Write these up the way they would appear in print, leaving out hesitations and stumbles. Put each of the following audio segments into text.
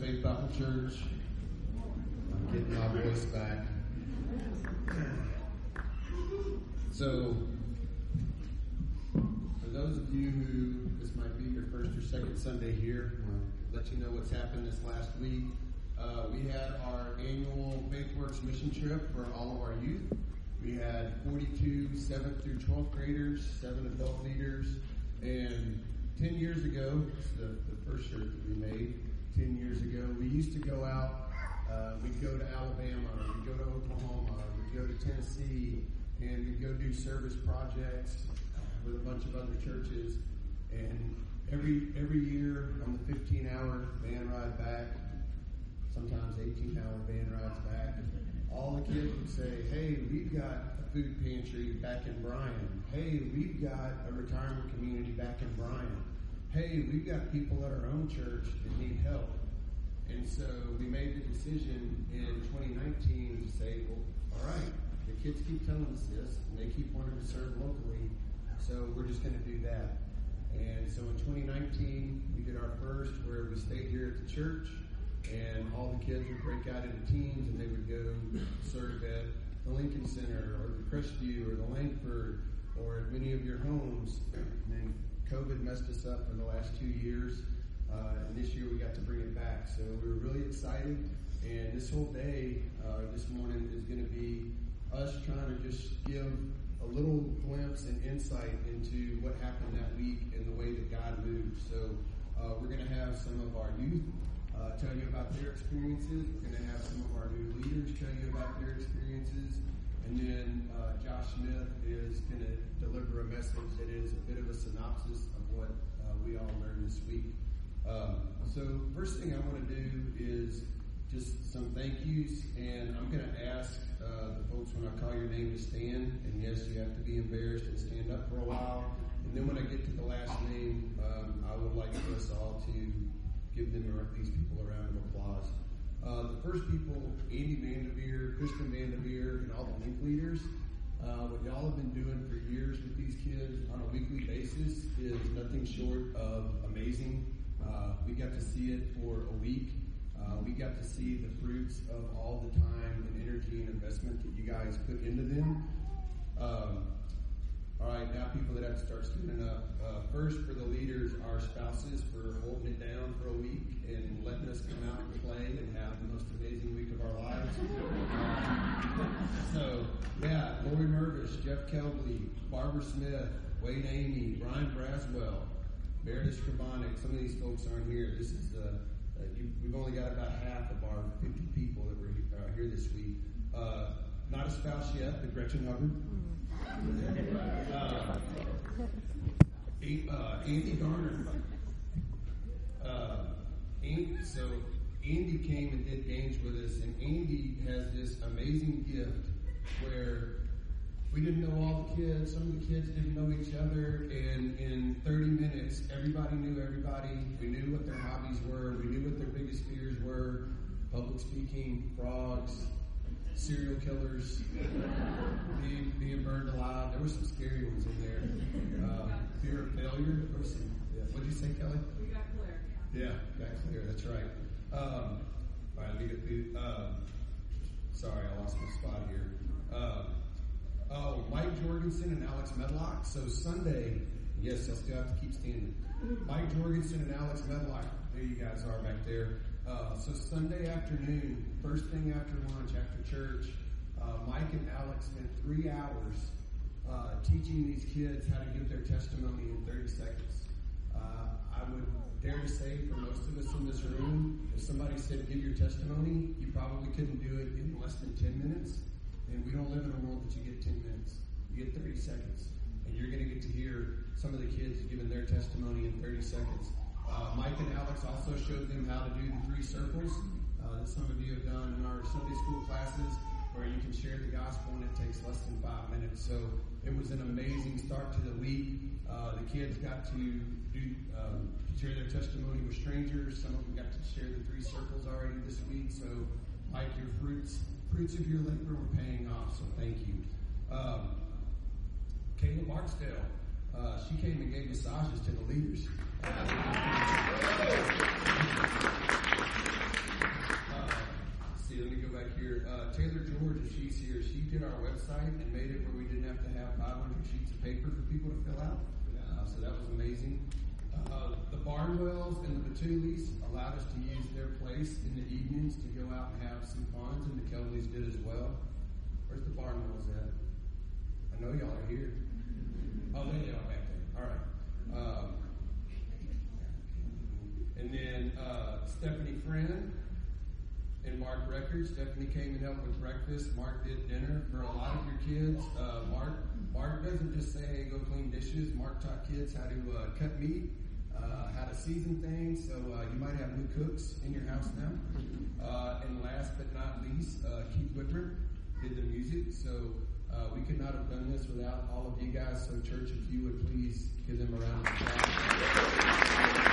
Faith Bible Church. I'm getting my voice back. So, for those of you who this might be your first or second Sunday here, I want to let you know what's happened this last week. We had our annual FaithWorks mission trip for all of our youth. We had 42 7th through 12th graders, 7 adult leaders, and 10 years ago, the first shirt that we made 10 years ago, we used to go out, we'd go to Alabama, we'd go to Oklahoma, we'd go to Tennessee, and we'd go do service projects with a bunch of other churches. And every year on the 15-hour van ride back, sometimes 18-hour van rides back, all the kids would say, hey, we've got a food pantry back in Bryan. Hey, we've got a retirement community back in Bryan. Hey, we've got people at our own church that need help. And so we made the decision in 2019 to say, well, all right, the kids keep telling us this, and they keep wanting to serve locally, so we're just going to do that. And so in 2019, we did our first where we stayed here at the church, and all the kids would break out into teams, and they would go serve at the Lincoln Center or the Crestview or the Langford or at many of your homes. And then COVID messed us up for the last 2 years, and this year we got to bring it back. So we were really excited, and this whole day, this morning, is going to be us trying to just give a little glimpse and insight into what happened that week and the way that God moved. So we're going to have some of our youth tell you about their experiences. We're going to have some of our new leaders tell you about their experiences. And then Josh Smith is going to deliver a message that is a bit of a synopsis of what we all learned this week. So first thing I want to do is just some thank yous. And I'm going to ask the folks when I call your name to stand. And yes, you have to be embarrassed and stand up for a while. And then when I get to the last name, I would like for us all to give them or these people a round of applause. The first people, Andy Vanderveer, Kristen Vanderveer, and all the link leaders, what y'all have been doing for years with these kids on a weekly basis is nothing short of amazing. We got to see it for a week. We got to see the fruits of all the time and energy and investment that you guys put into them. All right, now people that have to start standing up. First, for the leaders, our spouses, for holding it down for a week and letting us come out and play and have the most amazing week of our lives. So, yeah, Lori Mervis, Jeff Kelbley, Barbara Smith, Wade Amy, Brian Braswell, Meredith Scribonic. Some of these folks aren't here. This is we've only got about half of our 50 people that were here this week. Not a spouse yet, but Gretchen Hubbard. Andy Garner. So Andy came and did games with us, and Andy has this amazing gift where we didn't know all the kids, some of the kids didn't know each other, and in 30 minutes, everybody knew everybody. We knew what their hobbies were. We knew what their biggest fears were: public speaking, frogs, serial killers, being burned alive. There were some scary ones in there. Fear of failure. What did you say, Kelly? We got clear. Yeah, got clear. That's right. All right, sorry, I lost my spot here. Mike Jorgensen and Alex Medlock. So Sunday, yes, I still have to keep standing. Mike Jorgensen and Alex Medlock. There you guys are back there. So Sunday afternoon, first thing after lunch, after church, Mike and Alex spent 3 hours teaching these kids how to give their testimony in 30 seconds. I would dare to say for most of us in this room, if somebody said give your testimony, you probably couldn't do it in less than 10 minutes. And we don't live in a world that you get 10 minutes. You get 30 seconds. And you're going to get to hear some of the kids giving their testimony in 30 seconds. Mike and Alex also showed them how to do the 3 circles that some of you have done in our Sunday school classes, where you can share the gospel and it takes less than 5 minutes. So it was an amazing start to the week. The kids got to share their testimony with strangers. Some of them got to share the 3 circles already this week. So Mike, your fruits of your labor were paying off, so thank you. Kayla Barksdale, she came and gave massages to the leaders. our website and made it where we didn't have to have 500 sheets of paper for people to fill out. So that was amazing. The Barnwells and the Batulis allowed us to use their place in the evenings to go out and have some fun, and the Kelleys did as well. Where's the Barnwells at? I know y'all are here. Oh, there they are back there. All right. And then Stephanie Friend and Mark Records. Stephanie came and helped with breakfast. Mark did dinner for a lot of your kids. Mark doesn't just say, hey, go clean dishes. Mark taught kids how to cut meat, how to season things. So you might have new cooks in your house now. And last but not least, Keith Whitmer did the music. So we could not have done this without all of you guys. So church, if you would please give them a round of applause.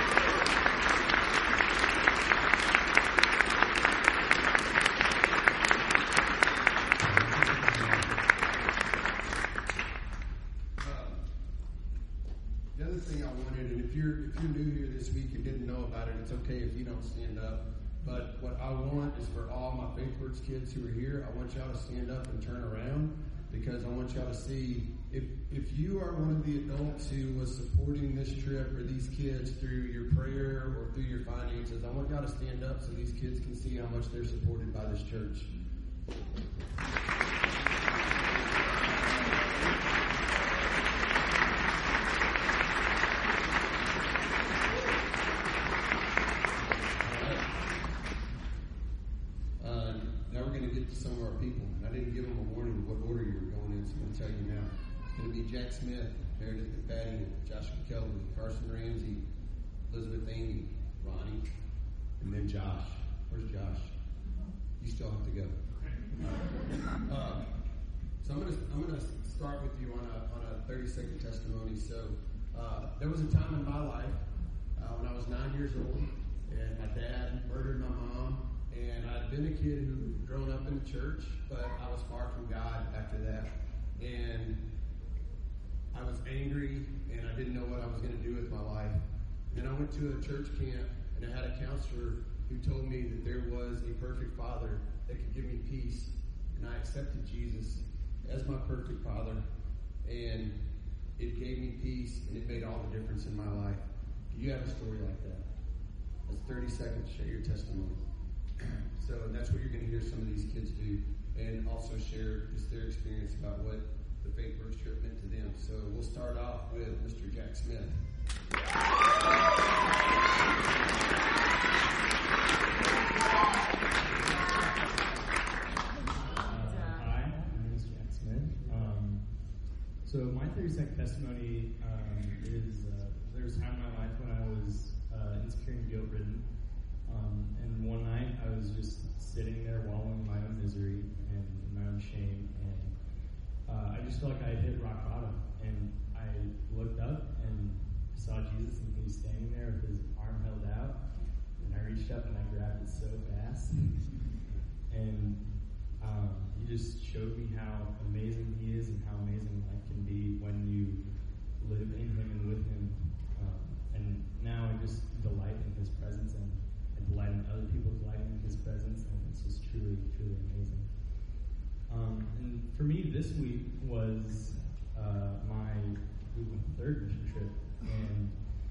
If you're new here this week and didn't know about it, it's okay if you don't stand up. But what I want is for all my FaithWorks kids who are here, I want y'all to stand up and turn around, because I want y'all to see if you are one of the adults who was supporting this trip or these kids through your prayer or through your finances, I want y'all to stand up so these kids can see how much they're supported by this church. Some of our people. I didn't give them a warning of what order you were going in, so I'm going to tell you now. It's going to be Jack Smith, Meredith McFadden, Joshua Kelly, Carson Ramsey, Elizabeth Amy, Ronnie, and then Josh. Where's Josh? You still have to go. So I'm gonna start with you on a 30-second testimony. So there was a time in my life when I was 9 years old, and my dad murdered my mom. And I'd been a kid who had grown up in the church, but I was far from God after that. And I was angry, and I didn't know what I was going to do with my life. And I went to a church camp, and I had a counselor who told me that there was a perfect father that could give me peace. And I accepted Jesus as my perfect father, and it gave me peace, and it made all the difference in my life. Do you have a story like that? That's 30 seconds. Share your testimony. So that's what you're going to hear some of these kids do, and also share just their experience about what the FaithWorks trip meant to them. So we'll start off with Mr. Jack Smith. Hi, my name is Jack Smith. So my 30-second testimony is there was a time in my life when I was insecure and guilt-ridden. And one night I was just sitting there wallowing in my own misery and my own shame, and I just felt like I had hit rock bottom. And I looked up and saw Jesus, and he was standing there with his arm held out, and I reached up and I grabbed it so fast. And he just showed me how amazing he is and how amazing life can be when you live in him and with him. And now I just delight in his presence and delight in other people's light in his presence, and it's just truly, truly amazing. And for me, this week was my third mission trip, and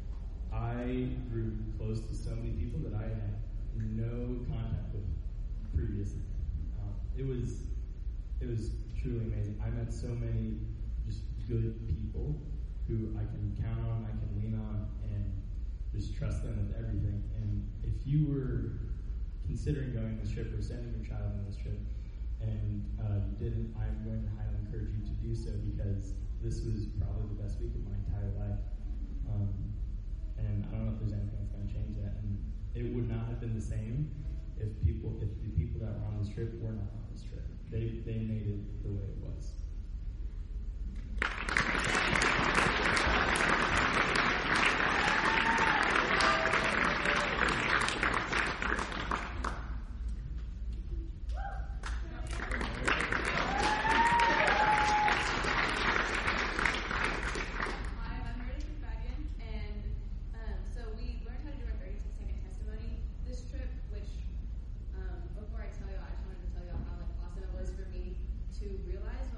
I grew close to so many people that I had no contact with previously. It was truly amazing. I met so many just good people who I can count on, I can lean on, and just trust them with everything. And if you were considering going on this trip or sending your child on this trip and you didn't, I'm going to highly encourage you to do so, because this was probably the best week of my entire life. And I don't know if there's anything that's going to change that. And it would not have been the same if the people that were on this trip were not on this trip. They made it the way it was. Before I tell y'all, I just wanted to tell y'all how awesome it was for me to realize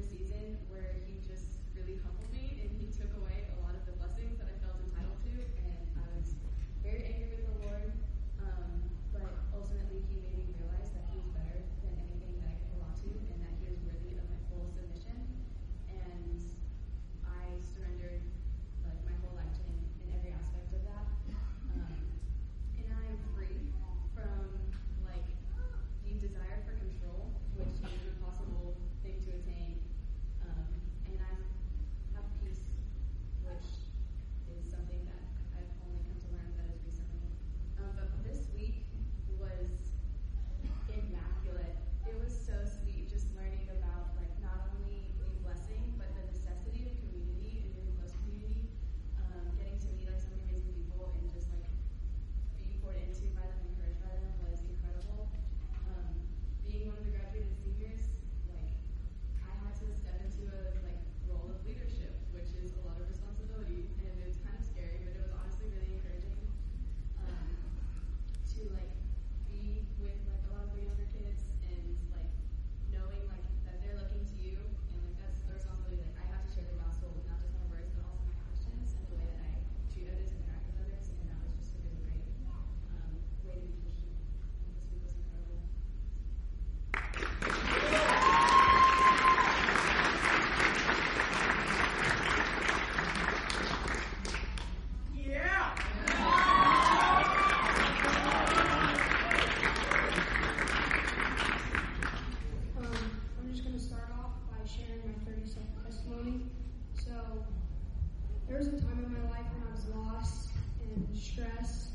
season where he just really humbled me and he took away a lot of the blessings that I felt entitled to, and I was very angry with the Lord, but ultimately he made me realize that he was better than anything that I could hold on to, and that he was worthy of my full submission, and I surrendered like my whole life to him in every aspect of that, and I am free from like the desire for control, which is an impossible thing to attain, and I have peace, which is something that I've only come to learn that is recently. But this week was immaculate. It was so sweet just learning about like not only the blessing, but the necessity of community and really close community. Getting to meet like so many amazing people and just like being poured into by them, encouraged by them was incredible. Being one of the graduated seniors, like I had to step into a like role of leadership, which is a lot of responsibility, and it's kind of scary, but it was honestly really encouraging to like be with like a lot of the younger kids and like knowing like that they're looking to you, and like that's the responsibility. Like I have to share the gospel with not just my words, but also my actions and the way that I treat others and interact with others, and that was just a really great way to be Christian. This week was incredible. I'm just going to start off by sharing my 30-second testimony. So, there was a time in my life when I was lost and stressed.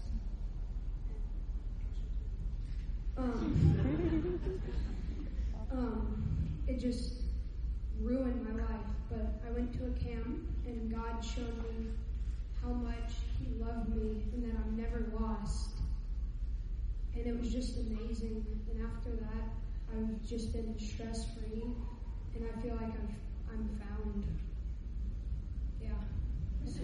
It just ruined my life. But I went to a camp, and God showed me how much He loved me and that I'm never lost. And it was just amazing. And after that, I've just been stress-free, and I feel like I'm found. Yeah. So.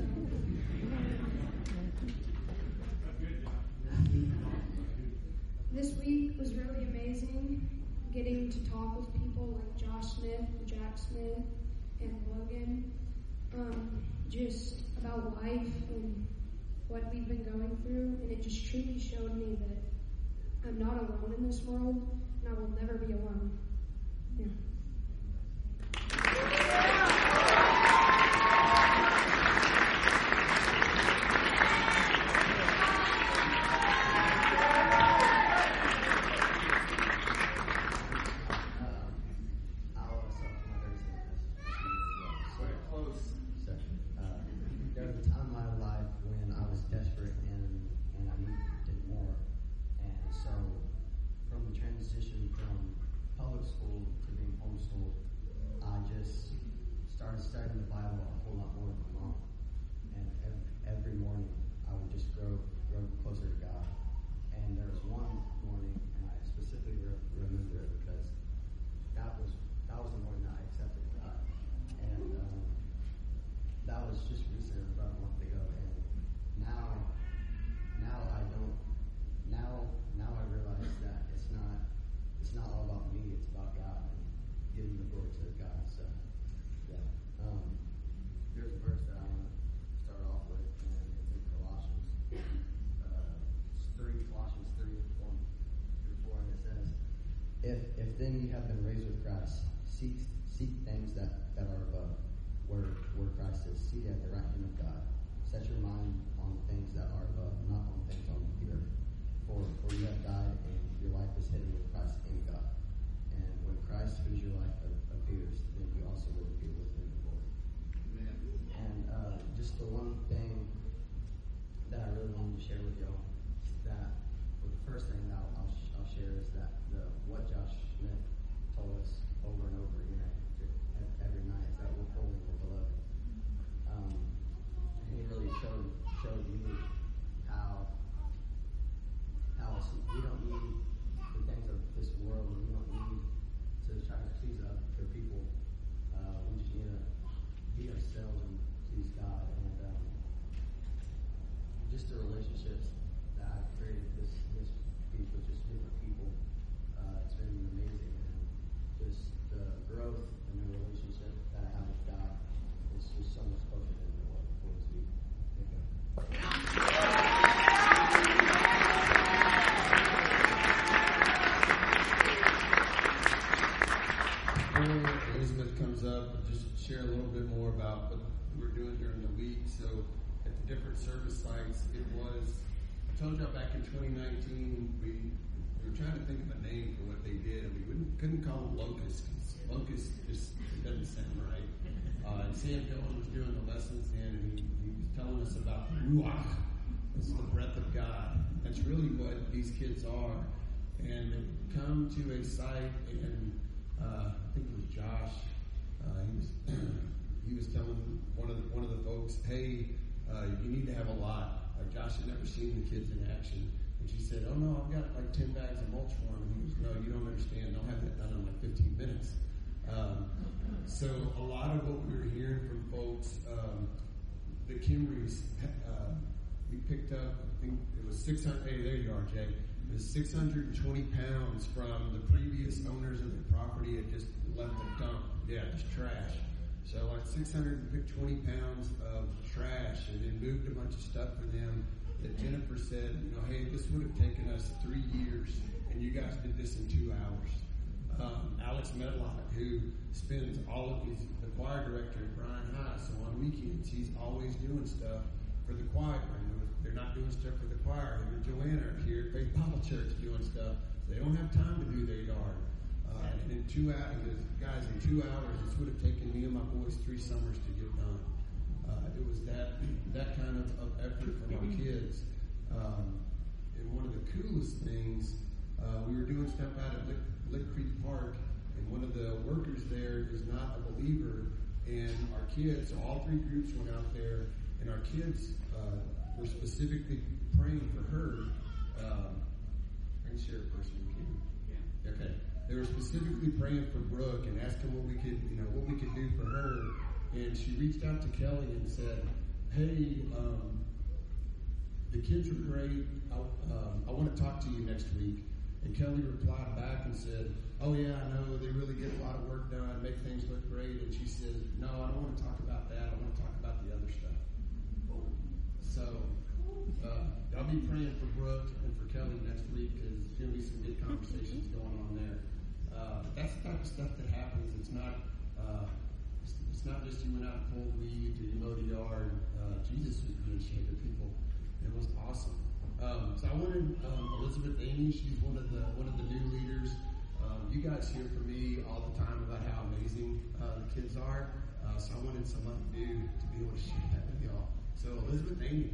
This week was really amazing, getting to talk with people like Josh Smith, Jack Smith, and Logan, just about life and what we've been going through, and it just truly showed me that I'm not alone in this world, and I will never be alone. Yeah. There was a time in my life when I was desperate and I needed more. And so from the transition from public school to being homeschooled, I just started studying the Bible a whole lot more with my mom. And every morning I would just grow closer to God. And there was one morning, and I specifically remember it because that was the morning that I accepted God. And that was just recent, about a month ago, and now I don't. Now I realize that it's not all about me. It's about God and giving the glory to God. So, yeah. There's a verse that I want to start off with, and it's in Colossians 3, Colossians 3:1-4, and it says, "If then you have been raised with Christ, seek things that are above, where Christ is seated at the right hand of God. Set your mind on things that are above, not on things on the earth. For you have died, and your life is hidden with Christ in God. And when Christ, who is your life, appears, then you also will appear with him in glory." And just the one thing that I really wanted to share with y'all, that well, the first thing that I'll share is that what Josh Smith told us over and over again every night is that we're holy, we're beloved. And he really showed me how Elizabeth comes up and just share a little bit more about what we're doing during the week. So at the different service sites, I told y'all back in 2019, we were trying to think of a name for what they did, and we couldn't call them locusts. Locust just doesn't sound right. And Sam Dillon was doing the lessons then, and he was telling us about the Ruach. This is the breath of God. That's really what these kids are. And they come to a site, and I think it was Josh. He was telling one of the folks, "Hey, you need to have a lot." Josh had never seen the kids in action, and she said, "Oh no, I've got like 10 bags of mulch for them." And he goes, "No, you don't understand. I'll have that done in like 15 minutes." So a lot of what we were hearing from folks, the Kimrys, we picked up, I think it was 600, hey, there you are, Jay. It was 620 pounds from the previous owners of the property had just left the dump. Yeah, just trash. So like 620 pounds of trash, and then moved a bunch of stuff for them that Jennifer said, hey, this would have taken us 3 years, and you guys did this in 2 hours. Alex Medlock, who spends all of his, the choir director at Brian High, so on weekends he's always doing stuff for the choir, and they're not doing stuff for the choir. Him and Joanna are here at Faith Bible Church doing stuff. So they don't have time to do their yard. And in 2 hours, guys, in 2 hours, this would have taken me and my boys 3 summers to get done. It was that kind of effort from our kids. And one of the coolest things, we were doing stuff out at Lick Creek Park, and one of the workers there is not a believer, and our kids, so all 3 groups went out there, and our kids were specifically praying for her. I can share a person who can. Yeah. Okay. They were specifically praying for Brooke and asking what we could do for her. And she reached out to Kelly and said, "Hey, the kids are great. I want to talk to you next week." And Kelly replied back and said, "Oh yeah, I know. They really get a lot of work done, make things look great." And she said, "No, I don't want to talk about that. I want to talk about the other stuff." So I'll be praying for Brooke and for Kelly next week, because there's going to be some good conversations going on there. But that's the type of stuff that happens. It's not just you went out and pulled weeds or you mowed a yard. Jesus was doing shit to people. It was awesome. So I wanted Elizabeth Amy. She's one of the new leaders. You guys hear from me all the time about how amazing the kids are. So I wanted someone new to be able to share that with y'all. So Elizabeth Amy.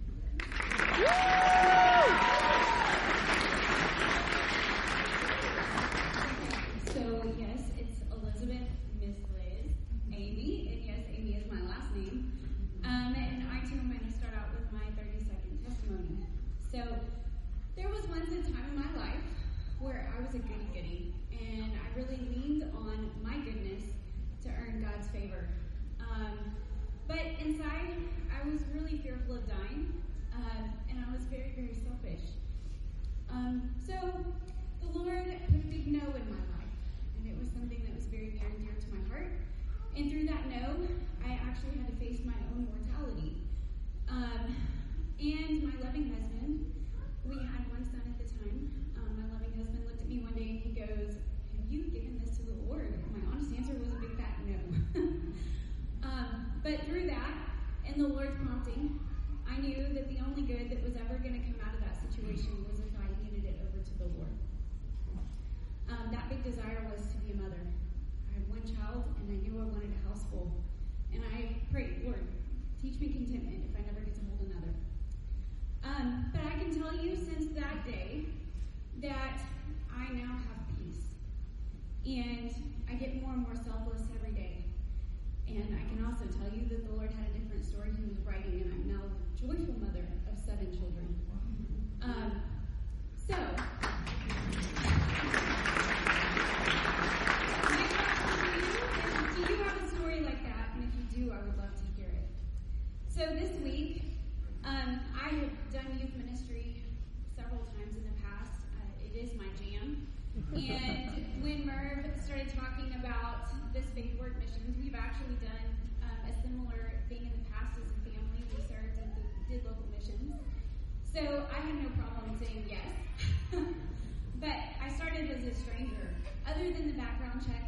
So yes, it's Elizabeth, Miss Liz, Amy, and yes, Amy is my last name. And I too am going to start out with my 30-second testimony. So there was once a time in my life where I was a goody-goody, and I really leaned on my goodness to earn God's favor. But inside, I was really fearful of dying, and I was very, very selfish. So the Lord put a big no in my life, and it was something that was very near and dear to my heart. And through that no, I actually had to face my own mortality. And my loving husband, we had one son at the time. My loving husband looked at me one day and he goes, "Have you given this to the Lord?" And my honest answer was a big fat no. But through that, and the Lord's prompting, I knew that the only good that was ever going to come out of that situation was if I handed it over to the Lord. That big desire was to be a mother. I had one child, and I knew I wanted a house full. And I prayed, "Lord, teach me contentment if I never get to hold another." But I can tell you since that day that I now have peace. And I get more and more selfless every day. And I can also tell you that the Lord had a different story he was writing, and I'm now a joyful mother of 7 children. So, do you have a story like that? And if you do, I would love to hear it. So this week, I have done youth ministry several times in the past. It is my jam. And when Merv started talking about this Faith Work Missions, we've actually done a similar thing in the past as a family. We served and did local missions. So I had no problem saying yes. But I started as a stranger. Other than the background check, I can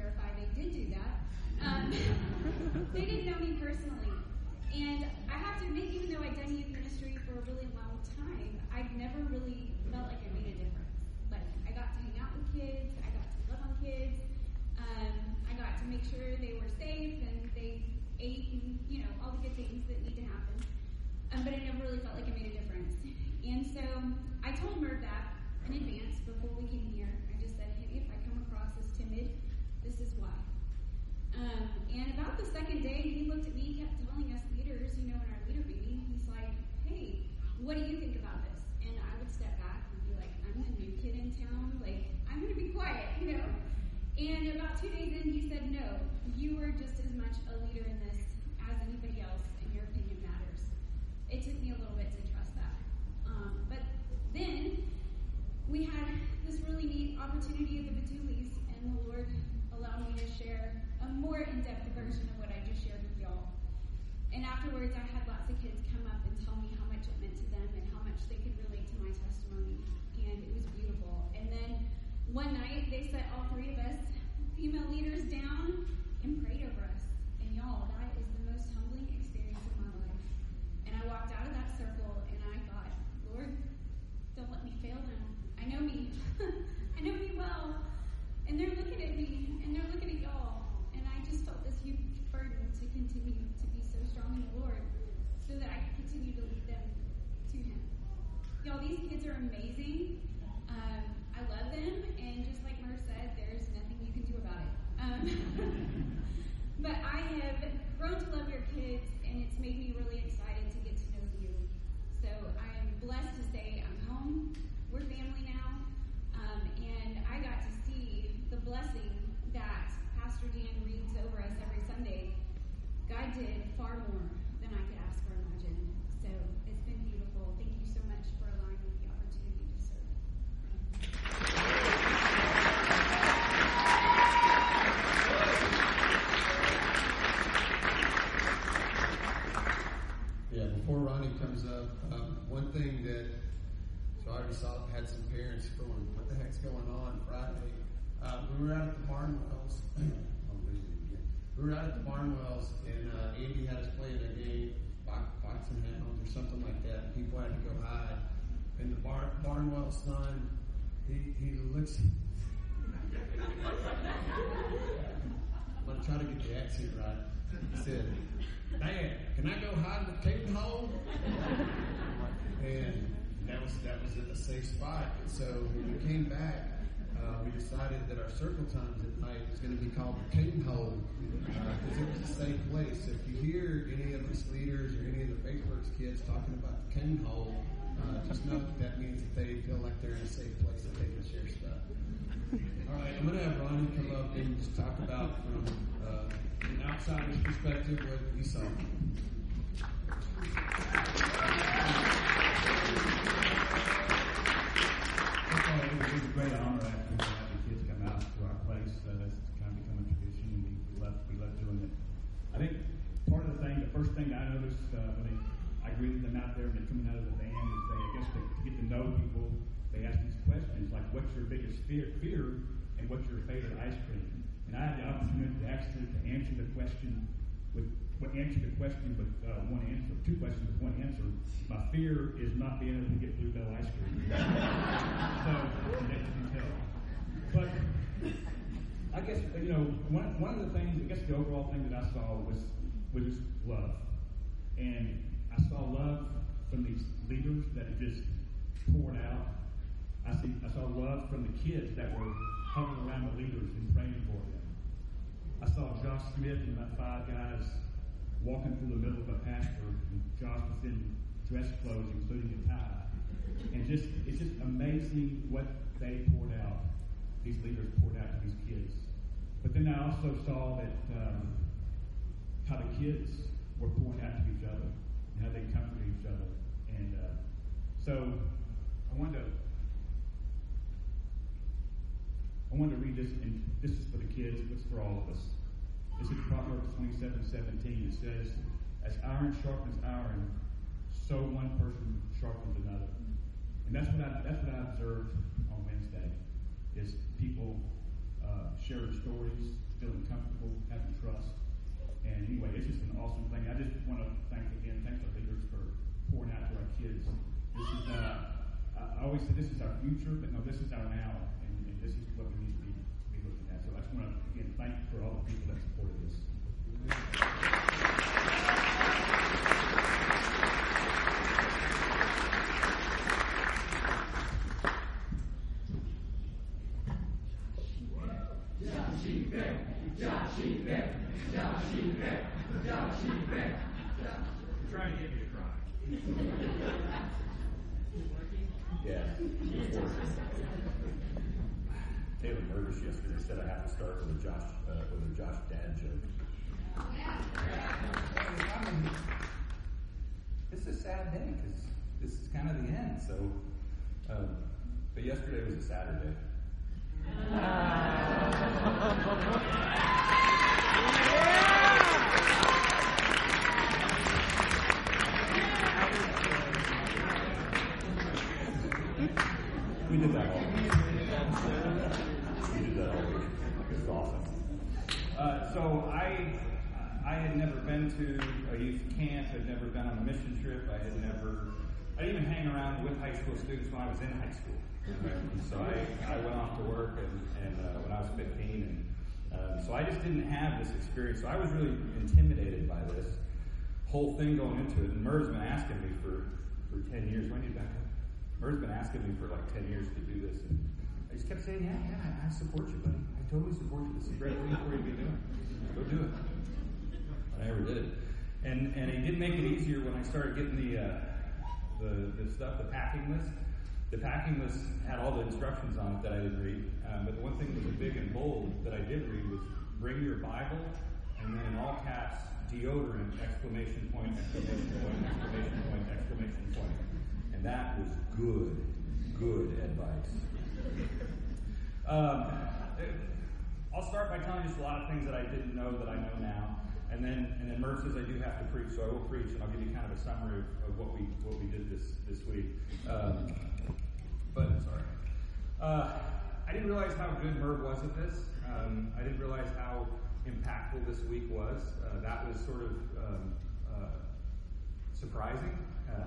verify they did do that. They didn't know me personally. And I have to admit, even though I'd done youth ministry for a really long time, I'd never really felt like I made a difference. Like, I got to hang out with kids, I got to love on kids, I got to make sure they were safe and they ate and, all the good things that need to happen. But I never really felt like I made a difference. And so I told Merv that in advance before we came here. I just said, hey, if I come across as timid, this is why. And about the second day, he looked at me, kept telling us leaders, in our leader meeting, he's like, hey, what do you think about this? And I would step back and be like, I'm the new kid in town, I'm going to be quiet, And about 2 days in, he said, no, you are just as much a leader in this as anybody else, and your opinion matters. It took me a little bit to trust that. But then we had this really neat opportunity at the Batulis, and the Lord allowed me to share a more in-depth version of what I just shared with y'all. And afterwards, I had lots of kids come up and tell me how much it meant to them and how much they could relate to my testimony. And it was beautiful. And then one night, they set all three of us, female leaders, down and prayed over us. And y'all, that is the most humbling experience of my life. And I walked out of that circle and I thought, Lord, don't let me fail them. I know me. I know me well. And they're looking at me and they're looking at y'all. And I just felt this huge burden to continue to be so strong in the Lord so that I could continue to lead them to Him. Y'all, these kids are amazing. I love them. And just like Mer said, there's nothing you can do about it. But I have grown to love your kids, and it's made me really excited to get to know you. So I am blessed to say I'm home. We're family now. And I got to see the blessing that Pastor Dan reads over us every Sunday. God did far more than I could ask or imagine. So it's been beautiful. Thank you so much for allowing me the opportunity to serve. Yeah, before Ronnie comes up, one thing that, so I already had some parents going, what the heck's going on Friday? We were out at the Barnwells. I'm losing it again. We were out at the Barnwells, and Andy had us playing a game, Fox and Hounds or something like that, and people had to go hide. And the Barnwell son, he looks... I'm going to try to get the accent right. He said, Dad, can I go hide in the cave hole? And that was a safe spot. And so when we came back, we decided that our circle times at night was going to be called the Cane Hole because it was a safe place. So if you hear any of us leaders or any of the Faithworks kids talking about the Cane Hole, just know that means that they feel like they're in a safe place that they can share stuff. All right, I'm going to have Ronnie come up and just talk about from an outsider's perspective what he saw. It was a great honor actually to have the kids come out to our place. That's kind of become a tradition, and we love doing it. I think part of the first thing I noticed when I greeted them out there and they're coming out of the van is to get to know people, they ask these questions like, what's your biggest fear and what's your favorite ice cream? And I had the opportunity to answer the question with one answer, two questions with one answer. My fear is not being able to get Bluebell ice cream. So that's detail. But I guess one of the things, I guess the overall thing that I saw was just love, and I saw love from these leaders that had just poured out. I saw love from the kids that were huddling around the leaders and praying for them. I saw Josh Smith and about 5 guys walking through the middle of a pasture, and Josh was in dress clothes, including a tie. And it's just amazing what they poured out, these leaders poured out to these kids. But then I also saw that how the kids were pouring out to each other, and how they comforted each other. And so I wanted to read this, and this is for the kids, but it's for all of us. This is Proverbs 27:17. It says, as iron sharpens iron, so one person sharpens another. And that's what I observed on Wednesday, is people sharing stories, feeling comfortable, having trust. And anyway, it's just an awesome thing. I just want to thank our leaders for pouring out to our kids. This is, I always say this is our future, but no, this is our now, and this is what we need to be looking at. So I just want to, again, thank you for all the people that supported this. Trying to get me to cry. Yeah. Taylor Murdish yesterday said I have to start with a Josh dad joke. It's a sad day because this is kind of the end. So, but yesterday was a Saturday. We did that all week. It was awesome. So I had never been to a youth camp. I'd never been on a mission trip. I didn't even hang around with high school students when I was in high school. So I went off to work and when I was 15, and so I just didn't have this experience. So I was really intimidated by this whole thing going into it. And Merv's been asking me for 10 years. When did you back up? Merv's been asking me for like 10 years to do this, and I just kept saying, yeah, I support you, buddy. I totally support you. This is a great thing for you to be doing. Go do it. But I never did it. And it did make it easier when I started getting the stuff, the packing list. The packing list had all the instructions on it that I didn't read. But the one thing that was big and bold that I did read was bring your Bible, and then in all caps, deodorant, exclamation point, exclamation point, exclamation point, exclamation point. And that was good advice. I'll start by telling you just a lot of things that I didn't know that I know now. And then Merv says I do have to preach, so I will preach, and I'll give you kind of a summary of what we did this week. But sorry, I didn't realize how good Merv was at this. I didn't realize how impactful this week was. That was sort of surprising.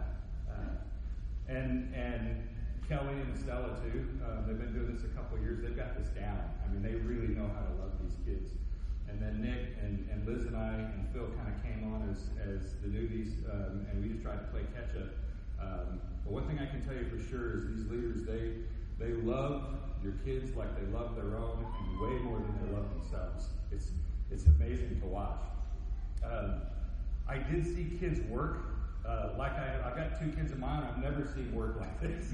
And Kelly and Stella too. They've been doing this a couple of years. They've got this down. I mean, they really know how to love these kids. And then Nick and Liz and I and Phil kind of came on as the newbies, and we just tried to play catch up. But one thing I can tell you for sure is these leaders, they love your kids like they love their own, and way more than they love themselves. It's amazing to watch. I did see kids work. Like I've got 2 kids of mine. I've never seen work like this.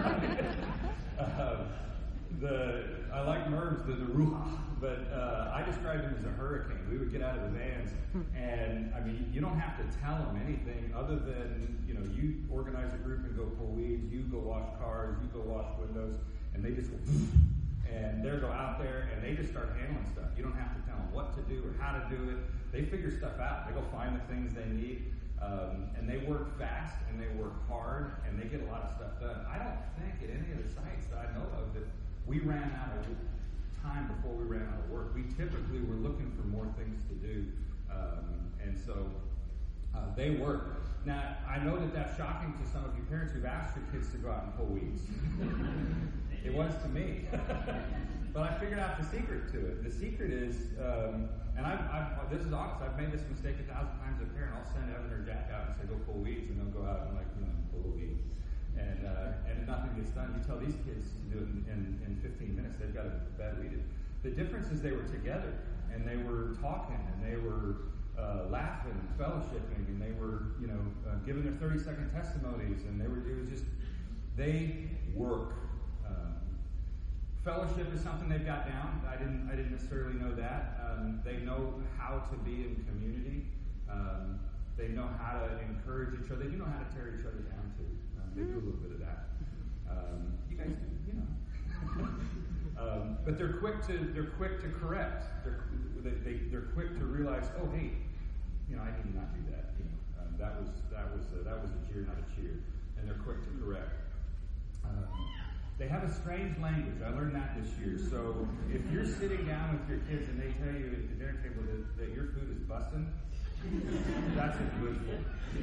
I like Merv's, the ruach, but I described him as a hurricane. We would get out of the vans, and I mean, you don't have to tell them anything other than, you organize a group and go pull weeds, you go wash cars, you go wash windows, and they just go, and they go out there and they just start handling stuff. You don't have to tell them what to do or how to do it. They figure stuff out. They go find the things they need. And they work fast, and they work hard, and they get a lot of stuff done. I don't think at any of the sites that I know of that we ran out of time before we ran out of work. We typically were looking for more things to do, and so they work. Now, I know that that's shocking to some of you parents who've asked your kids to go out and pull weeds. It was to me. But I figured out the secret to it. The secret is, and this is honest, I've made this mistake 1,000 times as a parent. I'll send Evan or Jack out and say, go pull weeds, and they'll go out and pull a weed. And nothing gets done. You tell these kids to do it in 15 minutes, they've got a bed weeded. The difference is they were together, and they were talking, and they were laughing and fellowshipping, and they were, giving their 30-second testimonies, and they work. Fellowship is something they've got down. I didn't necessarily know that. They know how to be in community. They know how to encourage each other. They do know how to tear each other down too. They do a little bit of that. You guys do, but they're quick to correct. They're quick to realize, oh hey, I need to not do that. That was a jeer, not a cheer, and they're quick to correct. They have a strange language. I learned that this year. So if you're sitting down with your kids and they tell you at the dinner table that your food is busting, that's a good thing.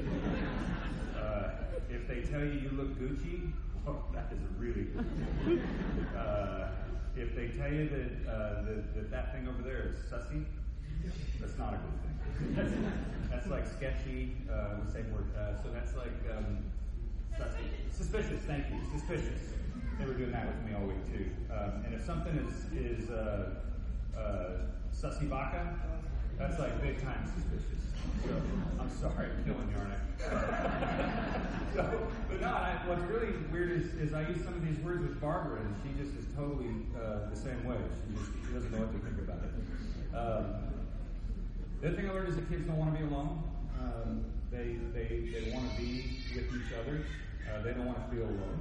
If they tell you look Gucci, well, that is a really good thing. If they tell you that thing over there is sussy, that's not a good thing. That's like sketchy, the same word. So that's like sussy. Suspicious, thank you. Suspicious. They were doing that with me all week too. And if something is sussy baka, that's like big time suspicious. So I'm sorry, I'm killing you, aren't I? But no, what's really weird is I use some of these words with Barbara, and she just is totally the same way. She doesn't know what to think about it. The other thing I learned is that kids don't want to be alone. They want to be with each other. They don't want to feel alone.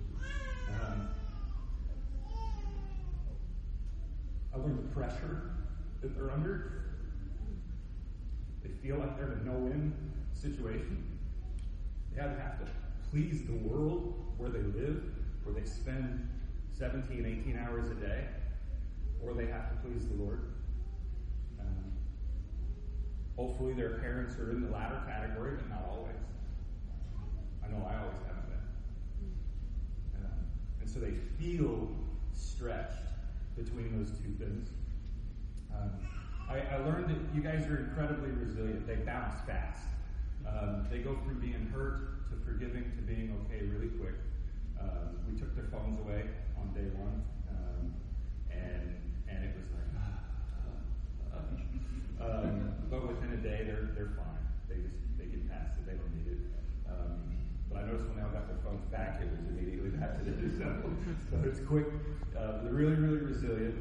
I learned the pressure that they're under. They feel like they're in a no-win situation. They either have to please the world where they live, where they spend 17, 18 hours a day, or they have to please the Lord. Hopefully their parents are in the latter category, but not always. I know I always haven't been. And so they feel stretched between those two things. I learned that you guys are incredibly resilient. They bounce fast. They go from being hurt to forgiving to being okay really quick. We took their phones away on day one, and it was like, but within a day they're fine. They get past it. They don't need it. But I noticed when they all got their phones back, it was immediately back to the so it's quick. They're really, really resilient.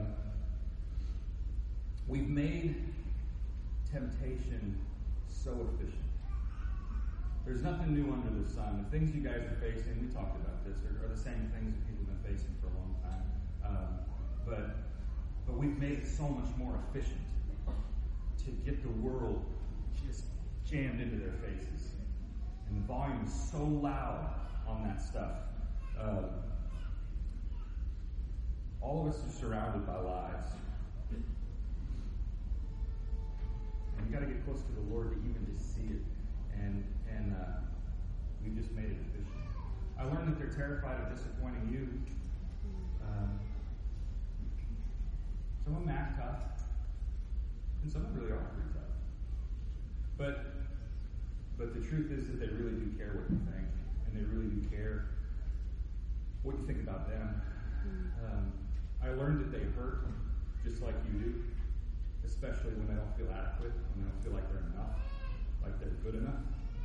We've made temptation so efficient. There's nothing new under the sun. The things you guys are facing, we talked about this, are the same things that people have been facing for a long time. But we've made it so much more efficient to get the world just jammed into their faces. And the volume is so loud on that stuff. All of us are surrounded by lies. And we've got to get close to the Lord to even just see it. And we've just made it efficient. I learned that they're terrified of disappointing you. Some of them act tough. And some of them really are pretty tough. But the truth is that they really do care what you think. And they really do care what you think about them. I learned that they hurt just like you do. Especially when they don't feel adequate, when they don't feel like they're enough, like they're good enough.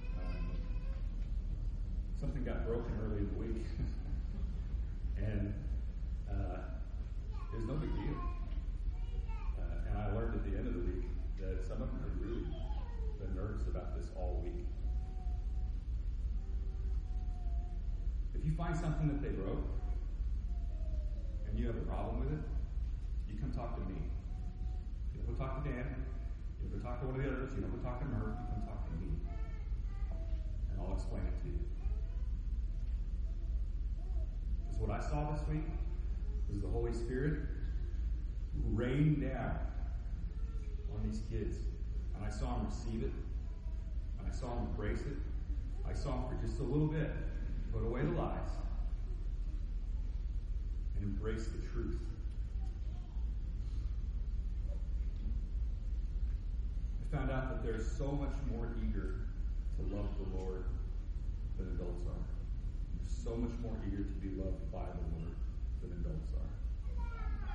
Something got broken early in the week. And it was no big deal. And I learned at the end of the week that some of them had really been nervous about this all week. If you find something that they broke, and you have a problem with it, you come talk to me. You don't go talk to Dan. You don't go talk to one of the others. You don't go talk to Murph. You come talk to me. And I'll explain it to you. Because what I saw this week was the Holy Spirit rain down on these kids. And I saw them receive it. And I saw them embrace it. I saw them for just a little bit put away the lies and embrace the truth. I found out that they're so much more eager to love the Lord than adults are. They're so much more eager to be loved by the Lord than adults are.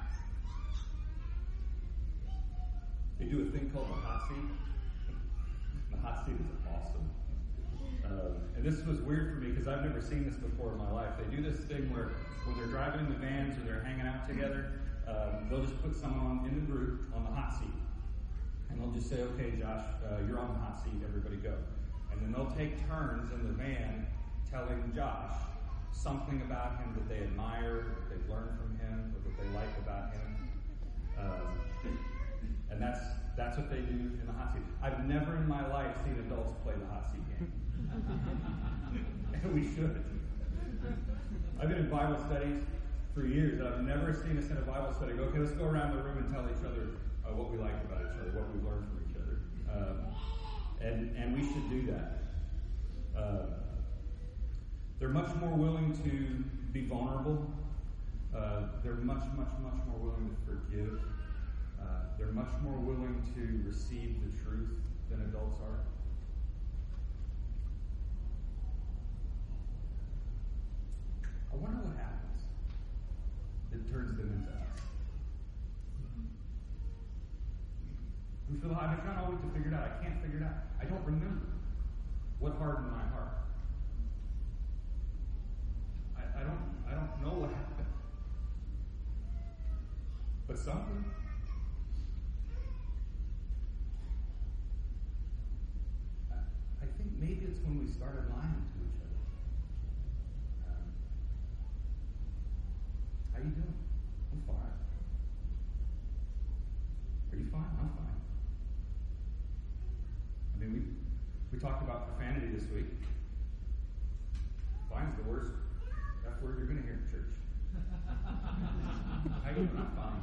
They do a thing called the hot seat. The hot seat is awesome. And this was weird for me because I've never seen this before in my life. They do this thing where when they're driving in the vans or they're hanging out together, they'll just put someone in the group on the hot seat. And they'll just say, okay, Josh, you're on the hot seat, everybody go. And then they'll take turns in the van telling Josh something about him that they admire, that they've learned from him, or that they like about him. And that's what they do in the hot seat. I've never in my life seen adults play the hot seat game. And we should. I've been in Bible studies for years. I've never seen us in a Bible study go, okay, let's go around the room and tell each other what we like about each other, what we've learned from each other. And we should do that. They're much more willing to be vulnerable. They're much, much, much more willing to forgive. They're much more willing to receive the truth than adults are. I wonder what happens that turns them into us. We feel, I've been trying always to figure it out. I can't figure it out. I don't remember what hardened my heart. I don't know what happened. But something. I think maybe it's when we started lying to each other. How you doing? I'm fine. Are you fine? I'm fine. I mean, we talked about profanity this week. Fine's the worst F word you're going to hear in church. How you doing? I'm fine.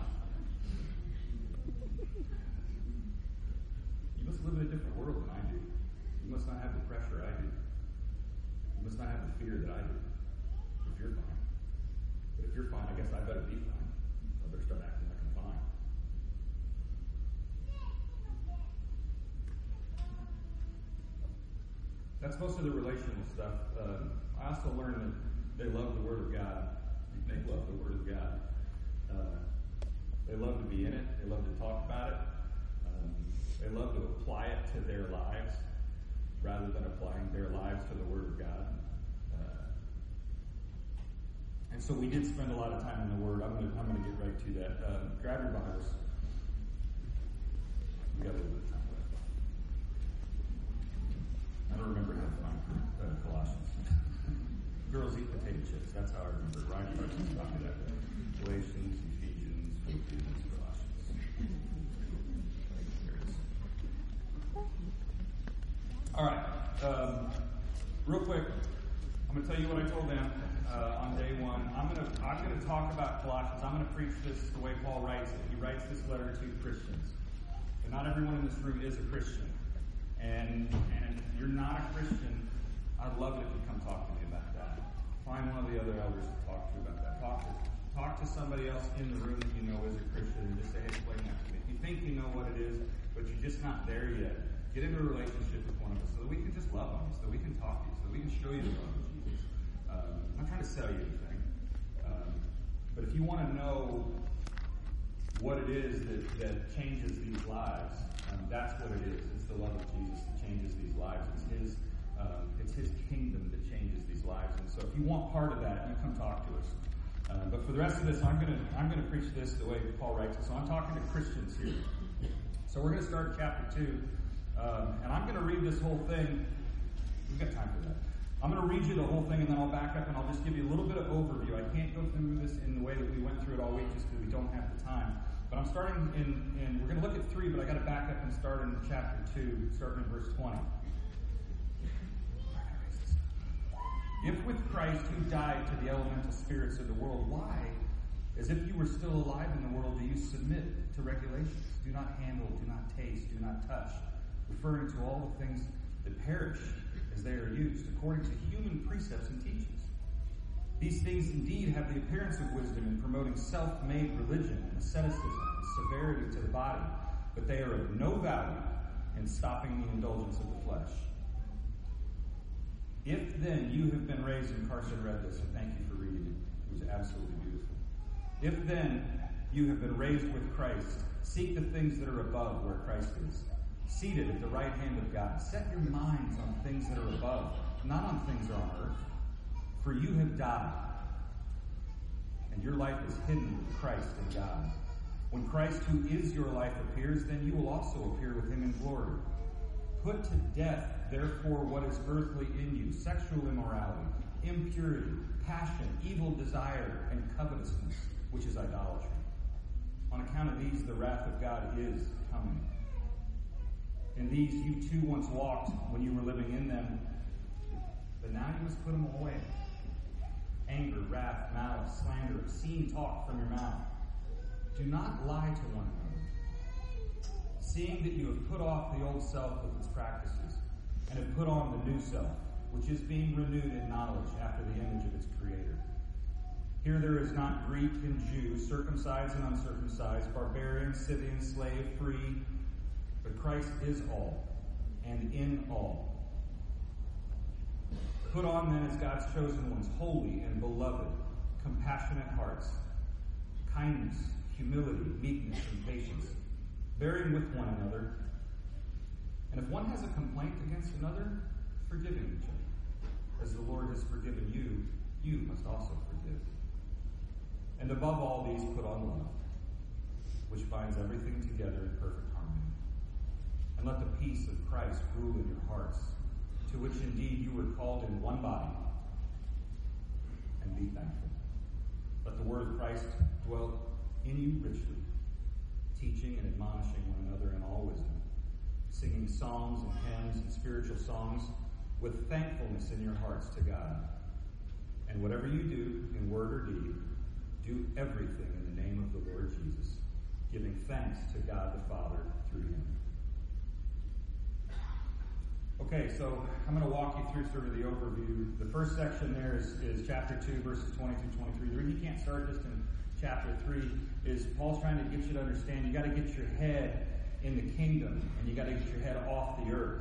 You must live in a different world than I do. You must not have the pressure I do. You must not have the fear that I do. If you're fine. But if you're fine, I guess I better be fine. I better start acting like I'm fine. That's most of the relational stuff. I also learned that they love the Word of God. They love the Word of God. They love to be in it. They love to talk about it. They love to apply it to their lives rather than applying their lives to the Word of God. And so we did spend a lot of time in the Word. I'm going to get right to that. Grab your Bibles. We got a little bit of time left. I don't remember how to find Colossians. Girls eat potato chips. That's how I remember. Ryan Parsons taught me that. Galatians, Ephesians, Philippians, Colossians. There it is. All right. Real quick, I'm going to tell you what I told them on day one. I'm going to talk about Colossians. I'm going to preach this the way Paul writes it. He writes this letter to Christians. And not everyone in this room is a Christian. And if you're not a Christian, I'd love it if you'd come talk to me about that. Find one of the other elders to talk to about that. Talk to somebody else in the room that you know is a Christian and just say, hey, explain that to me. If you think you know what it is, but you're just not there yet, get into a relationship with one of us so that we can just love on you, so that we can talk to you, so that we can show you the love of Jesus. I'm not trying to sell you anything. But if you want to know what it is that changes these lives, that's what it is. It's the love of Jesus that changes these lives. It's His kingdom that changes these lives. And so if you want part of that, you come talk to us. But for the rest of this, I'm going to preach this the way Paul writes it. So I'm talking to Christians here. So we're going to start chapter 2. And I'm going to read this whole thing. We've got time for that. I'm going to read you the whole thing, and then I'll back up and I'll just give you a little bit of overview. I can't go through this in the way that we went through it all week just because we don't have the time. But I'm starting in we're going to look at 3, but I got to back up and start in chapter 2, starting in verse 20. If with Christ you died to the elemental spirits of the world, why, as if you were still alive in the world, do you submit to regulations? Do not handle, do not taste, do not touch, referring to all the things that perish as they are used, according to human precepts and teachings. These things indeed have the appearance of wisdom in promoting self-made religion and asceticism and severity to the body, but they are of no value in stopping the indulgence of the flesh. If then you have been raised, and Carson read this, and thank you for reading it. It was absolutely beautiful. If then you have been raised with Christ, seek the things that are above where Christ is, seated at the right hand of God. Set your minds on things that are above, not on things that are on earth. For you have died, and your life is hidden with Christ in God. When Christ, who is your life, appears, then you will also appear with Him in glory. Put to death, therefore, what is earthly in you: sexual immorality, impurity, passion, evil desire, and covetousness, which is idolatry. On account of these, the wrath of God is coming. In these you too once walked when you were living in them, but now you must put them away. anger, wrath, malice, slander, obscene talk from your mouth. Do not lie to one another, seeing that you have put off the old self with its practices, and have put on the new self, which is being renewed in knowledge after the image of its Creator. Here there is not Greek and Jew, circumcised and uncircumcised, barbarian, Scythian, slave, free, but Christ is all, and in all. Put on then as God's chosen ones, holy and beloved, compassionate hearts, kindness, humility, meekness, and patience, bearing with one another. And if one has a complaint against another, forgiving each other. As the Lord has forgiven you, you must also forgive. And above all these, put on love, which binds everything together in perfect harmony. And let the peace of Christ rule in your hearts, to which indeed you were called in one body, and be thankful. Let the word of Christ dwell in you richly, teaching and admonishing one another in all wisdom, singing psalms and hymns and spiritual songs with thankfulness in your hearts to God. And whatever you do, in word or deed, do everything in the name of the Lord Jesus, giving thanks to God the Father through him. Okay, so I'm going to walk you through sort of the overview. The first section there is chapter 2, verses 20 through 23. The reason you can't start just in chapter 3 is Paul's trying to get you to understand you got to get your head in the kingdom, and you got to get your head off the earth.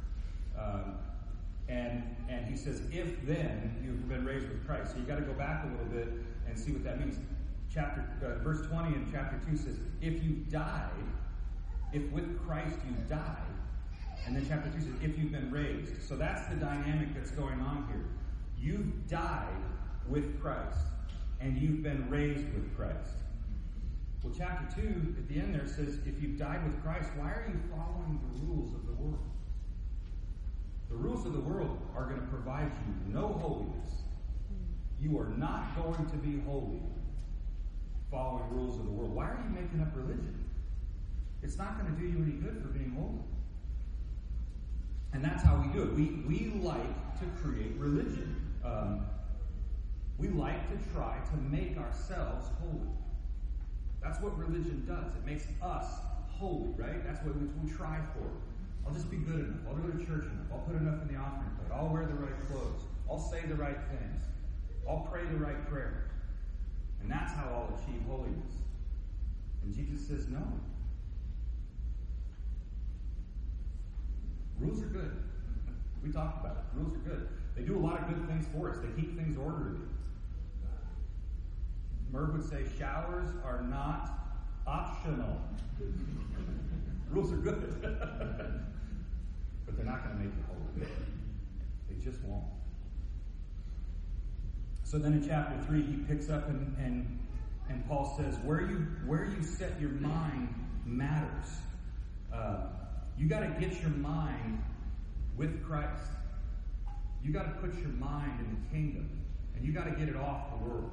And he says, if then you've been raised with Christ. So you got to go back a little bit and see what that means. Verse 20 in chapter 2 says, if you died, if with Christ you died. And then chapter 2 says, if you've been raised. So that's the dynamic that's going on here. You've died with Christ, and you've been raised with Christ. Well, chapter 2, at the end there, says, if you've died with Christ, why are you following the rules of the world? The rules of the world are going to provide you no holiness. You are not going to be holy following rules of the world. Why are you making up religion? It's not going to do you any good for being holy. And that's how we do it. We like to create religion. We like to try to make ourselves holy. That's what religion does. It makes us holy, right? That's what we try for. I'll just be good enough. I'll go to church enough. I'll put enough in the offering plate. I'll wear the right clothes. I'll say the right things. I'll pray the right prayer. And that's how I'll achieve holiness. And Jesus says, no. Rules are good. We talked about it. Rules are good. They do a lot of good things for us. They keep things orderly. Merv would say showers are not optional. Rules are good. But they're not going to make you holy. They just won't. So then in chapter 3, he picks up and Paul says, where you set your mind matters. You got to get your mind with Christ. You got to put your mind in the kingdom, and you got to get it off the world.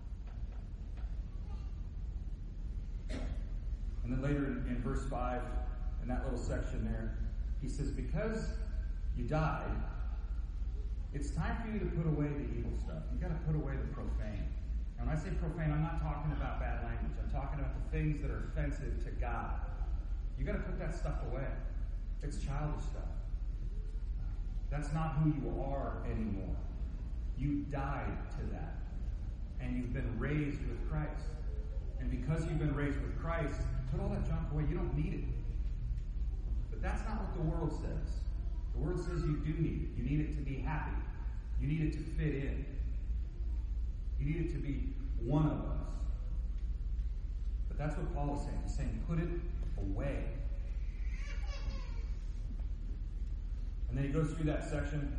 And then later in verse 5, in that little section there, he says, because you died, it's time for you to put away the evil stuff. You got to put away the profane. And when I say profane, I'm not talking about bad language. I'm talking about the things that are offensive to God. You got to put that stuff away. It's childish stuff. That's not who you are anymore. You died to that. And you've been raised with Christ. And because you've been raised with Christ, put all that junk away. You don't need it. But that's not what the world says. The world says you do need it. You need it to be happy. You need it to fit in. You need it to be one of us. But that's what Paul is saying. He's saying, put it away. And then he goes through that section,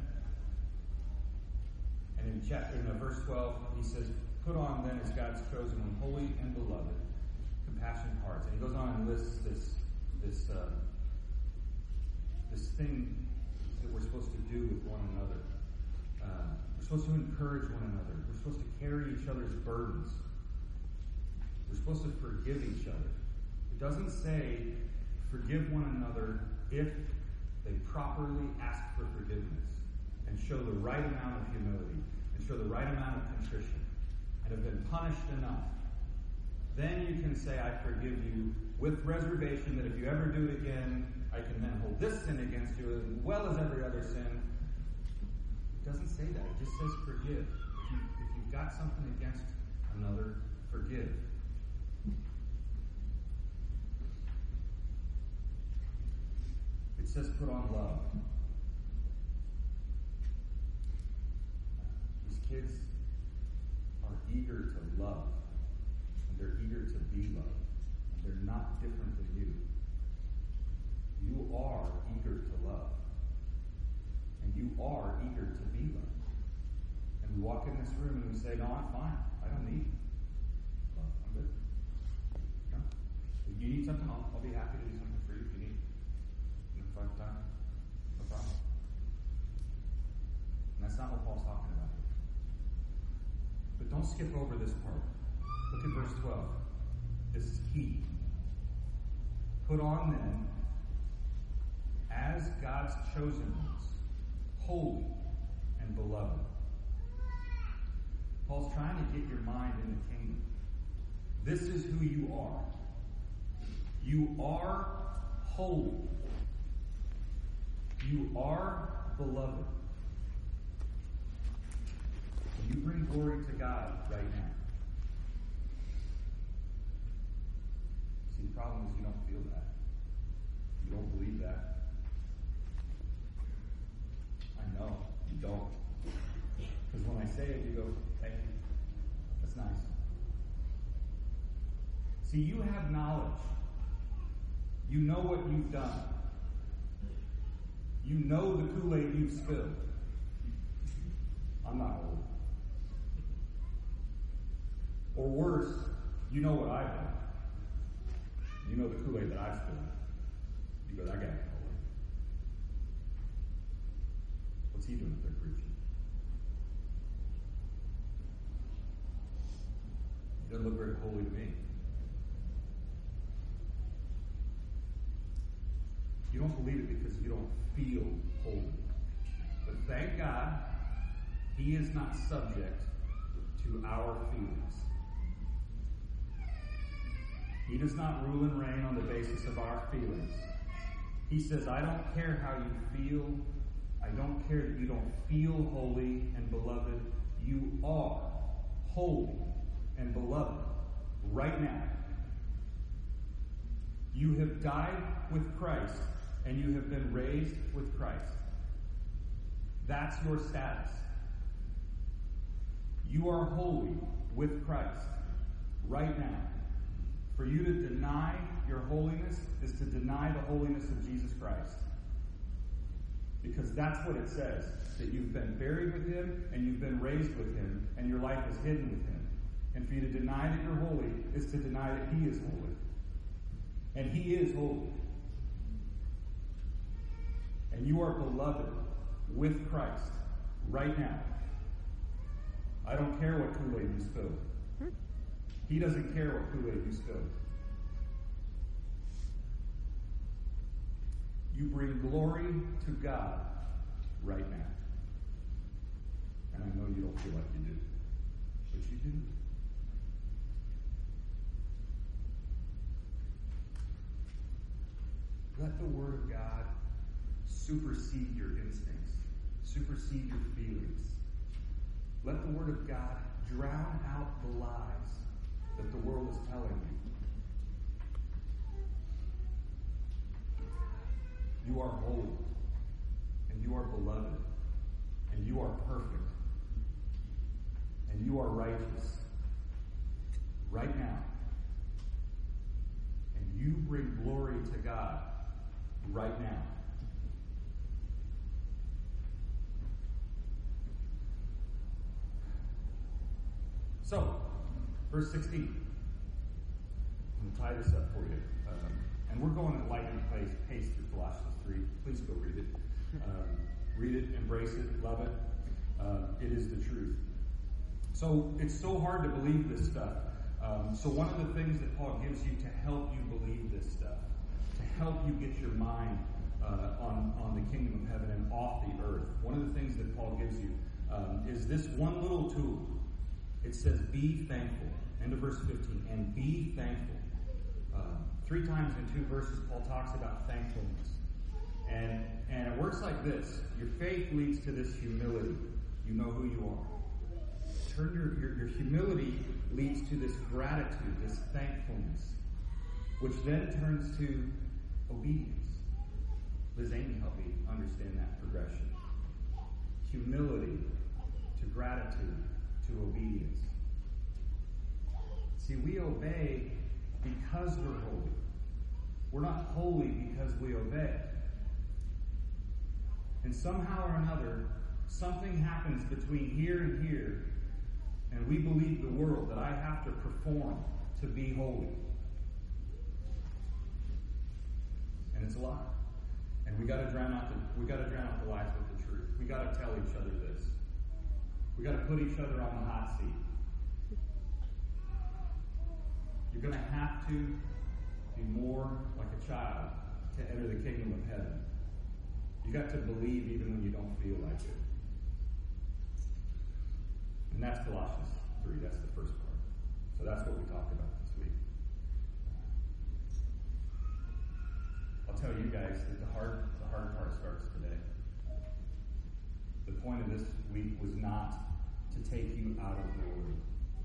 and in verse 12, he says, put on then as God's chosen one, holy and beloved, compassionate hearts. And he goes on and lists this thing that we're supposed to do with one another. We're supposed to encourage one another. We're supposed to carry each other's burdens. We're supposed to forgive each other. It doesn't say forgive one another if they properly ask for forgiveness and show the right amount of humility. and show the right amount of contrition and have been punished enough, then you can say, I forgive you, with reservation that if you ever do it again, I can then hold this sin against you as well as every other sin. It doesn't say that. It just says forgive. If you've got something against another, forgive. It says put on love. These kids are eager to love. And they're eager to be loved. And they're not different than you. You are eager to love. And you are eager to be loved. And we walk in this room and we say, no, I'm fine. I don't need love. I'm good. No. If you need something, I'll be happy to do something for you if you need. Find time. No problem. And that's not what Paul's talking about here. But don't skip over this part. Look at verse 12. This is key. Put on then, as God's chosen ones, holy and beloved. Paul's trying to get your mind in the kingdom. This is who you are. You are holy. You are beloved. You bring glory to God right now. See, the problem is you don't feel that. You don't believe that. I know, you don't. Because when I say it, you go, thank you. That's nice. See, you have knowledge. You know what you've done. You know the Kool-Aid you've spilled. I'm not old. Or worse, you know what I've done. You know the Kool-Aid that I've spilled. Because I got it Kool-Aid. What's he doing up there preaching? It doesn't look very holy to me. You don't believe it because you don't feel holy. But thank God, He is not subject to our feelings. He does not rule and reign on the basis of our feelings. He says, I don't care how you feel. I don't care that you don't feel holy and beloved. You are holy and beloved right now. You have died with Christ, and you have been raised with Christ. That's your status. You are holy with Christ right now. For you to deny your holiness is to deny the holiness of Jesus Christ. Because that's what it says, that you've been buried with Him and you've been raised with Him and your life is hidden with Him. And for you to deny that you're holy is to deny that He is holy. And He is holy. And you are beloved with Christ right now. I don't care what Kool-Aid you spilled. He doesn't care what Kool-Aid you spilled. You bring glory to God right now. And I know you don't feel like you do. But you do. Let the Word of God supersede your instincts, supersede your feelings. Let the Word of God drown out the lies that the world is telling you. You are holy, and you are beloved, and you are perfect, and you are righteous right now. And you bring glory to God right now. So, verse 16. I'm going to tie this up for you. And we're going at lightning pace through Colossians 3. Please go read it. Read it, embrace it, love it. It is the truth. So, it's so hard to believe this stuff. So one of the things that Paul gives you to help you believe this stuff, to help you get your mind on the kingdom of heaven and off the earth, one of the things that Paul gives you is this one little tool. It says, be thankful. End of verse 15. And be thankful. 3 times in 2 verses, Paul talks about thankfulness. And it works like this. Your faith leads to this humility. You know who you are. Your humility leads to this gratitude, this thankfulness, which then turns to obedience. Liz Amy helped me understand that progression. Humility to gratitude to obedience. See, we obey because we're holy. We're not holy because we obey. And somehow or another, something happens between here and here, and we believe the world that I have to perform to be holy. And it's a lie. And we gotta drown out the lies with the truth. We gotta tell each other this. We gotta put each other on the hot seat. You're gonna have to be more like a child to enter the kingdom of heaven. You got to believe even when you don't feel like it. And that's Colossians 3. That's the first part. So that's what we talked about this week. I'll tell you guys that the hard part starts today. The point of this week was not to take you out of the world.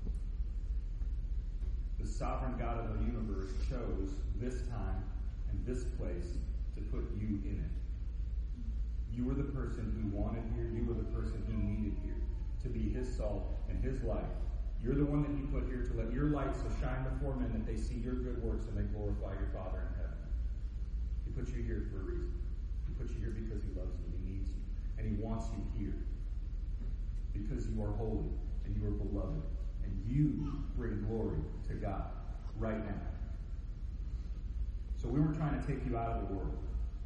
The sovereign God of the universe chose this time and this place to put you in it. You were the person he wanted here. You were the person he needed here to be his salt and his light. You're the one that he put here to let your light so shine before men that they see your good works and they glorify your Father in heaven. He put you here for a reason. He put you here because he loves you and he needs you. And he wants you here because you are holy and you are beloved. And you bring glory to God right now. So we were trying to take you out of the world.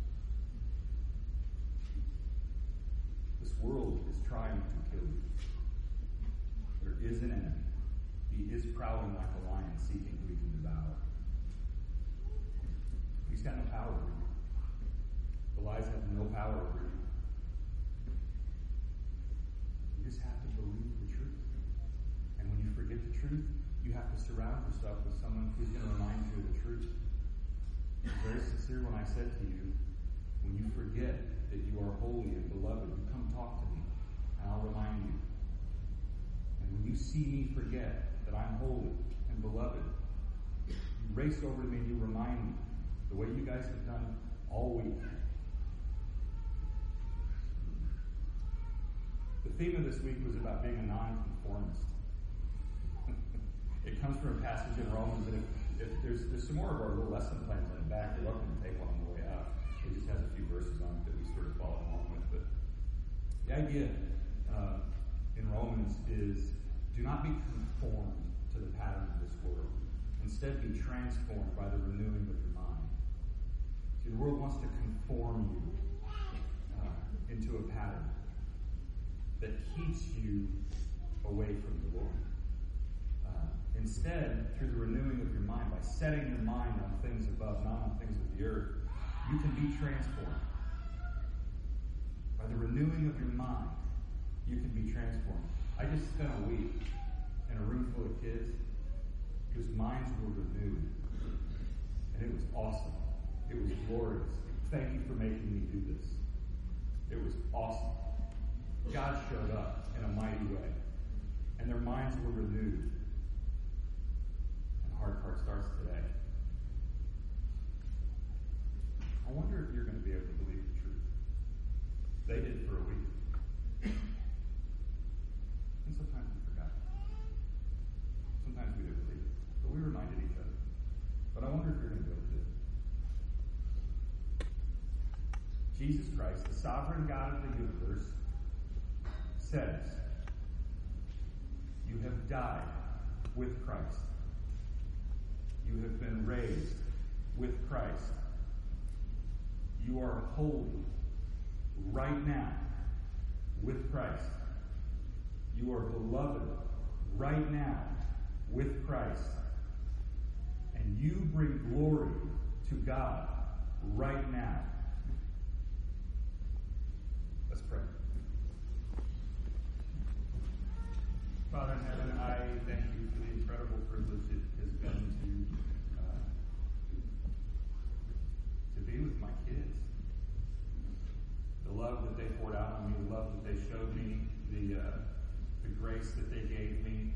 This world is trying to kill you. There is an enemy. He is prowling like a lion seeking who he can devour. He's got no power over you. The lies have no power over you. You just have to believe the truth. And when you forget the truth, you have to surround yourself with someone who's going to remind you of the truth. I'm very sincere when I said to you, when you forget that you are holy and beloved, you come talk to me, and I'll remind you. And when you see me forget that I'm holy and beloved, you race over to me and you remind me, the way you guys have done all week. The theme of this week was about being a nonconformist. It comes from a passage in Romans, and if there's some more of our little lesson plans in the back, you're welcome to take one on the way out. It just has a few verses on it that we sort of follow along with. But the idea in Romans is, do not be conformed to the pattern of this world. Instead, be transformed by the renewing of your mind. See, the world wants to conform you into a pattern that keeps you away from the Lord. Instead, through the renewing of your mind, by setting your mind on things above, not on things of the earth, you can be transformed. By the renewing of your mind, you can be transformed. I just spent a week in a room full of kids whose minds were renewed. And it was awesome. It was glorious. Thank you for making me do this. It was awesome. God showed up in a mighty way. And their minds were renewed. And the hard part starts today. I wonder if you're going to be able to believe the truth. They did for a week. And sometimes we forgot. Sometimes we did believe it. But we reminded each other. But I wonder if you're going to be able to do it. Jesus Christ, the sovereign God of the universe, says, you have died with Christ. You have been raised with Christ. You are holy right now with Christ. You are beloved right now with Christ. And you bring glory to God right now. Let's pray. love that they poured out on me, the love that they showed me, the grace that they gave me.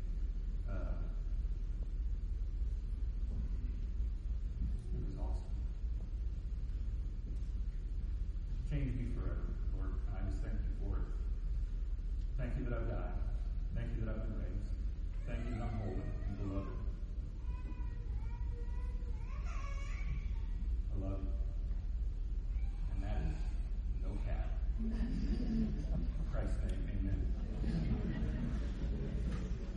It was awesome. Changed me forever, Lord, and I just thank you for it. Thank you that I've died. Thank you that I've been raised. Thank you that I'm holy and beloved.